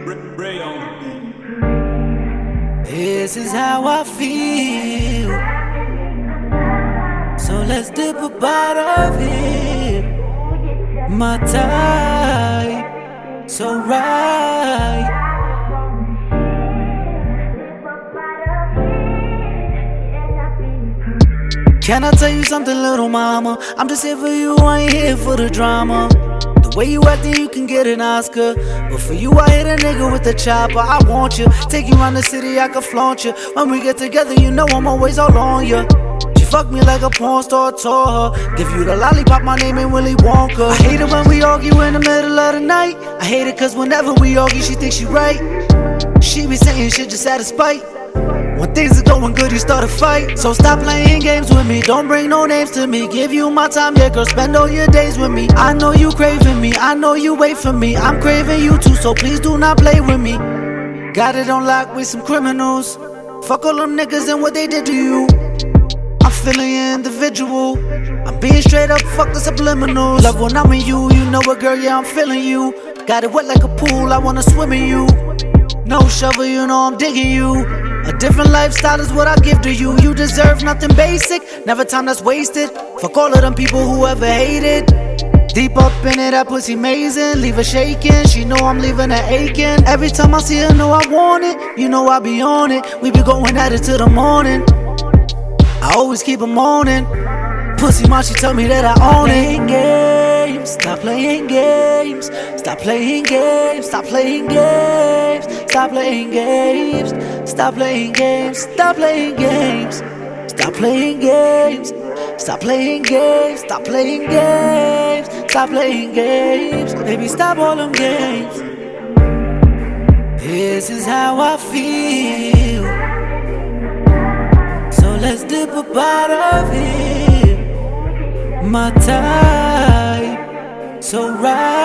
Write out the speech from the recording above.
Ray on the beat. This is how I feel. So let's dip a bite of it. My type, so right. Can I tell you something, little mama? I'm just here for you, I ain't here for the drama. The way you actin', you can get an Oscar. But for you, I hit a nigga with the chopper. I want you, take you around the city, I can flaunt you. When we get together, you know I'm always all on you. She fuck me like a porn star tore her. Give you the lollipop, my name ain't Willy Wonka. I hate it when we argue in the middle of the night. I hate it cause whenever we argue, she thinks she right. She be saying shit just out of spite. When things are going good, you start a fight. So stop playing games with me, don't bring no names to me. Give you my time, yeah girl, spend all your days with me. I know you craving me, I know you wait for me. I'm craving you too, so please do not play with me. Got it on lock with some criminals. Fuck all them niggas and what they did to you. I'm feeling individual. I'm being straight up, fuck the subliminals. Love when I'm in you, you know it girl, yeah I'm feeling you. Got it wet like a pool, I wanna swim in you. No shovel, you know I'm digging you. A different lifestyle is what I give to you. You deserve nothing basic, never time that's wasted. Fuck all of them people who ever hated. Deep up in it, that pussy amazing. Leave her shaking, she know I'm leaving her aching. Every time I see her, know I want it. You know I be on it, we be going at it till the morning. I always keep her moaning. Pussy mom, she tell me that I own it. Games, stop playing games. Stop playing games, stop playing games. Stop playing games, stop playing games. Stop playing games, stop playing games. Stop playing games, stop playing games. Stop playing games, baby stop all them games. This is how I feel. So let's dip a bite of it. My type, so right.